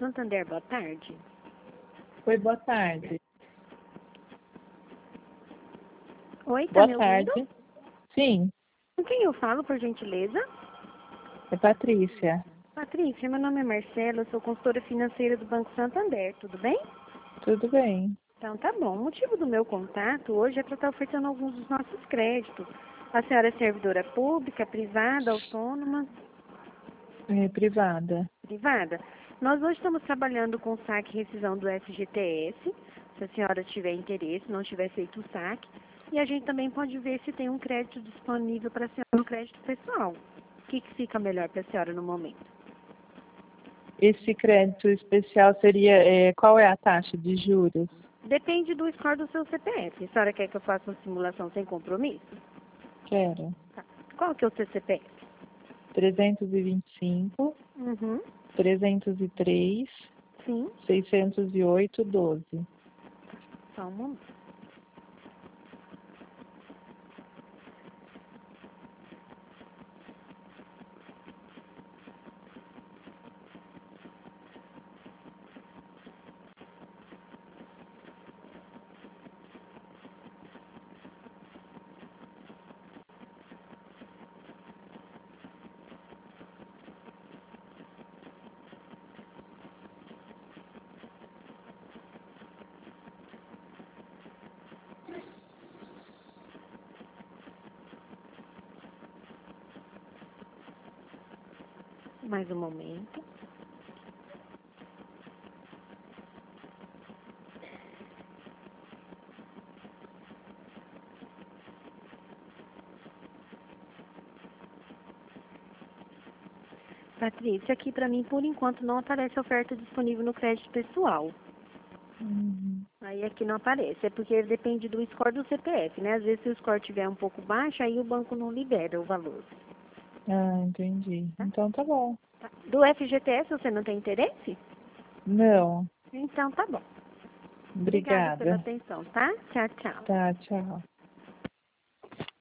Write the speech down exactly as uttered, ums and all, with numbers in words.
Santander, boa tarde. Oi, boa tarde. Oi, tá Boa me tarde. ouvindo? Sim, Com quem eu falo, por gentileza? é Patrícia. Patrícia, meu nome é Marcela, eu sou consultora financeira do Banco Santander, tudo bem? Tudo bem? Então tá bom. O motivo do meu contato hoje é para estar ofertando alguns dos nossos créditos. A senhora é servidora pública, privada, autônoma? É privada. Privada. Nós hoje estamos trabalhando com saque e rescisão do F G T S, se a senhora tiver interesse, não tiver feito o saque. E a gente também pode ver se tem um crédito disponível para a senhora no crédito pessoal. O que, que fica melhor para a senhora no momento? Esse crédito especial seria, é, qual é a taxa de juros? Depende do score do seu C P F. A senhora quer que eu faça uma simulação sem compromisso? Quero. Tá. Qual que é o seu C P F? trezentos e vinte e cinco, Uhum. trezentos e três, Sim. seiscentos e oito, doze. Só um momento. Mais um momento. Patrícia, aqui para mim, por enquanto, não aparece oferta disponível no crédito pessoal. Uhum. Aí aqui não aparece. É porque depende do score do C P F, né? Às vezes, se o score estiver um pouco baixo, aí o banco não libera o valor. Ah, entendi. Tá? Então tá bom. Tá. Do F G T S, você não tem interesse? Não. Então, tá bom. Obrigada pela Obrigada. atenção, tá? Tchau, tchau. Tá, tchau.